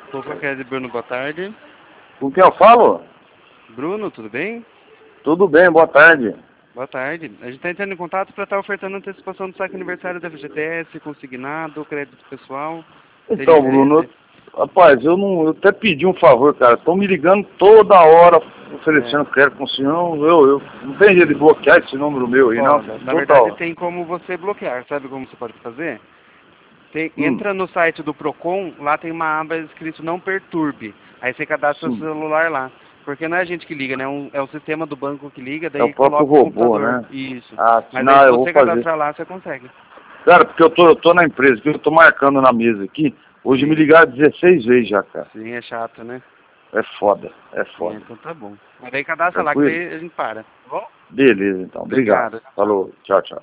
Fofoquete Bruno, boa tarde. Com quem eu falo? Bruno, tudo bem? Tudo bem, boa tarde. Boa tarde. A gente está entrando em contato para estar ofertando antecipação do saque aniversário da FGTS, consignado, crédito pessoal. Teria Então, Bruno, interesse? rapaz, eu até pedi um favor, cara. Estão me ligando toda hora oferecendo crédito com o senhor. Eu não tem jeito de bloquear esse número meu aí, não. Na verdade Total. tem como você bloquear, sabe como você pode fazer? Hum, Entra no site do Procon, lá tem uma aba escrito não perturbe. Aí você cadastra o sim. celular lá. Porque não é a gente que liga, né? É o sistema do banco que liga, É o daí próprio coloca o robô, computador. né? Isso. Ah, Mas aí não, se eu vou você fazer. cadastrar lá, você consegue. Cara, porque eu tô na empresa, que eu tô marcando na mesa aqui. Hoje me Sim. ligaram 16 vezes já, cara. Sim, é chato, né? É foda, é É, foda. então tá bom. Mas daí cadastra lá que Tranquilo? daí a gente para. Tá bom? Beleza, então. Obrigado. Obrigado. Tchau. Falou. Tchau, tchau.